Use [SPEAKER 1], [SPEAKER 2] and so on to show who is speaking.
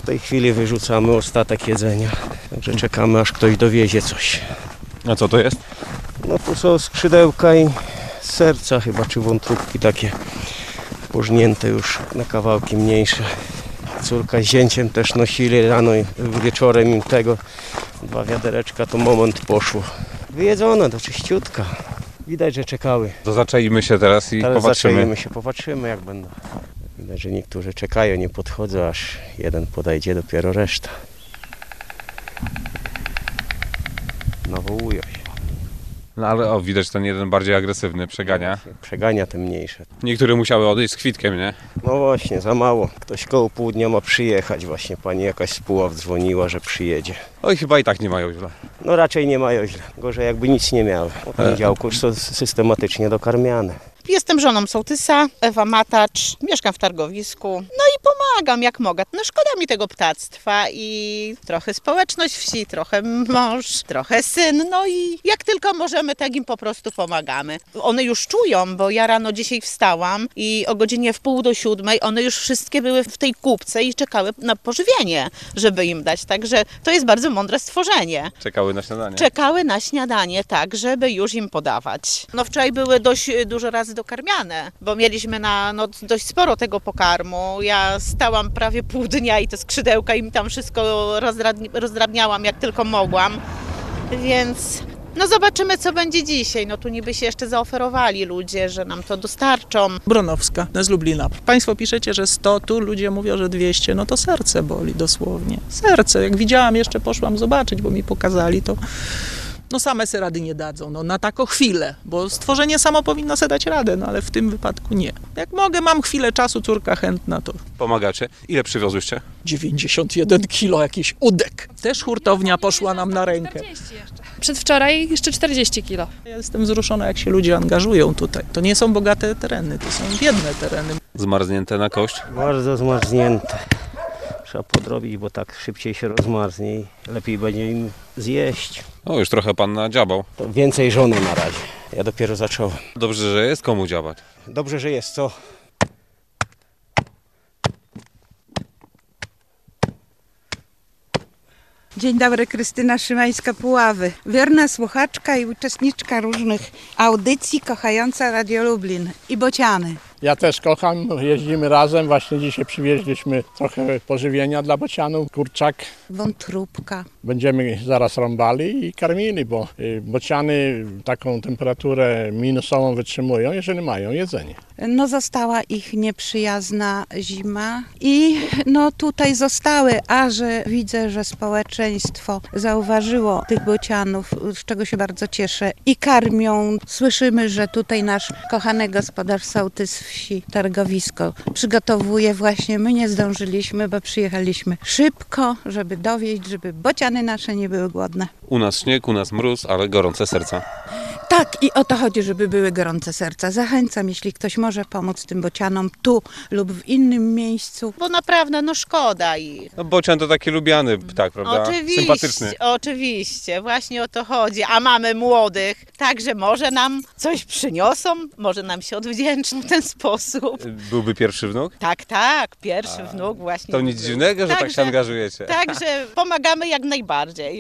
[SPEAKER 1] W tej chwili wyrzucamy ostatek jedzenia, także czekamy, aż ktoś dowiezie coś.
[SPEAKER 2] A co to jest?
[SPEAKER 1] No tu są skrzydełka i serca chyba, czy wątróbki takie pożnięte już na kawałki mniejsze. Córka z zięciem też nosili rano i wieczorem im tego 2 wiadereczka, to moment poszło. Wyjedzona, to czyściutka. Widać, że czekały.
[SPEAKER 2] To zaczaimy się teraz i popatrzymy.
[SPEAKER 1] Popatrzymy jak będą. Widać, że niektórzy czekają, nie podchodzą, aż jeden podejdzie, dopiero reszta. Nawołują się.
[SPEAKER 2] No ale widać ten jeden bardziej agresywny, przegania.
[SPEAKER 1] Przegania te mniejsze.
[SPEAKER 2] Niektóre musiały odejść z kwitkiem, nie?
[SPEAKER 1] No właśnie, za mało. Ktoś koło południa ma przyjechać właśnie. Pani jakaś z Puław dzwoniła, że przyjedzie.
[SPEAKER 2] Oj, chyba i tak nie mają źle.
[SPEAKER 1] No raczej nie mają źle. Gorzej jakby nic nie miały. O poniedziałku już są systematycznie dokarmiane.
[SPEAKER 3] Jestem żoną sołtysa, Ewa Matacz, mieszkam w targowisku, no i pomagam jak mogę. No szkoda mi tego ptactwa i trochę społeczność wsi, trochę mąż, trochę syn, no i jak tylko możemy, tak im po prostu pomagamy. One już czują, bo ja rano dzisiaj wstałam i o godzinie 6:45 one już wszystkie były w tej kupce i czekały na pożywienie, żeby im dać, także to jest bardzo mądre stworzenie.
[SPEAKER 2] Czekały na śniadanie.
[SPEAKER 3] Czekały na śniadanie, tak, żeby już im podawać. No wczoraj były dość dużo razy dokarmiane, bo mieliśmy dość sporo tego pokarmu. Ja stałam prawie pół dnia i te skrzydełka im tam wszystko rozdrabniałam jak tylko mogłam, więc no zobaczymy co będzie dzisiaj. No tu niby się jeszcze zaoferowali ludzie, że nam to dostarczą.
[SPEAKER 4] Bronowska z Lublina. Państwo piszecie, że 100, tu ludzie mówią, że 200, no to serce boli dosłownie. Serce, jak widziałam jeszcze poszłam zobaczyć, bo mi pokazali to. No same se rady nie dadzą, no na taką chwilę, bo stworzenie samo powinno se dać radę, no ale w tym wypadku nie. Jak mogę, mam chwilę czasu, córka chętna, to
[SPEAKER 2] Pomagacie? Ile przywiozłyście?
[SPEAKER 4] 91 kilo, jakiś udek. Też hurtownia poszła nam na rękę.
[SPEAKER 5] 40 jeszcze. Przedwczoraj jeszcze 40 kilo.
[SPEAKER 4] Ja jestem wzruszona, jak się ludzie angażują tutaj. To nie są bogate tereny, to są biedne tereny.
[SPEAKER 2] Zmarznięte na kość?
[SPEAKER 1] Bardzo zmarznięte. Trzeba podrobić, bo tak szybciej się rozmarznie i lepiej będzie im zjeść.
[SPEAKER 2] O, już trochę pan nadziabał.
[SPEAKER 1] To więcej żony na razie. Ja dopiero zacząłem.
[SPEAKER 2] Dobrze, że jest komu dziabać.
[SPEAKER 1] Dobrze, że jest, co?
[SPEAKER 6] Dzień dobry, Krystyna Szymańska, Puławy. Wierna słuchaczka i uczestniczka różnych audycji, kochająca Radio Lublin i bociany.
[SPEAKER 7] Ja też kocham, jeździmy razem. Właśnie dzisiaj przywieźliśmy trochę pożywienia dla bocianów, kurczak.
[SPEAKER 6] Wątróbka.
[SPEAKER 7] Będziemy zaraz rąbali i karmili, bo bociany taką temperaturę minusową wytrzymują, jeżeli mają jedzenie.
[SPEAKER 6] No została ich nieprzyjazna zima i no tutaj zostały, a że widzę, że społeczeństwo zauważyło tych bocianów, z czego się bardzo cieszę i karmią. Słyszymy, że tutaj nasz kochany gospodarz sołtys wsi Targowisko przygotowuje właśnie, my nie zdążyliśmy, bo przyjechaliśmy szybko, żeby dowieźć, żeby bociany nasze nie były głodne.
[SPEAKER 2] U nas śnieg, u nas mróz, ale gorące serca.
[SPEAKER 6] Tak, i o to chodzi, żeby były gorące serca. Zachęcam, jeśli ktoś może pomóc tym bocianom tu lub w innym miejscu.
[SPEAKER 3] Bo naprawdę, no szkoda ich.
[SPEAKER 2] No bocian to taki lubiany ptak, prawda? Sympatyczny.
[SPEAKER 3] Oczywiście, właśnie o to chodzi. A mamy młodych, także może nam coś przyniosą, może nam się odwdzięczą w ten sposób.
[SPEAKER 2] Byłby pierwszy wnuk?
[SPEAKER 3] Tak, pierwszy wnuk właśnie.
[SPEAKER 2] To nic dziwnego, że tak się
[SPEAKER 3] Także-
[SPEAKER 2] angażujecie.
[SPEAKER 3] Także pomagamy jak najbardziej.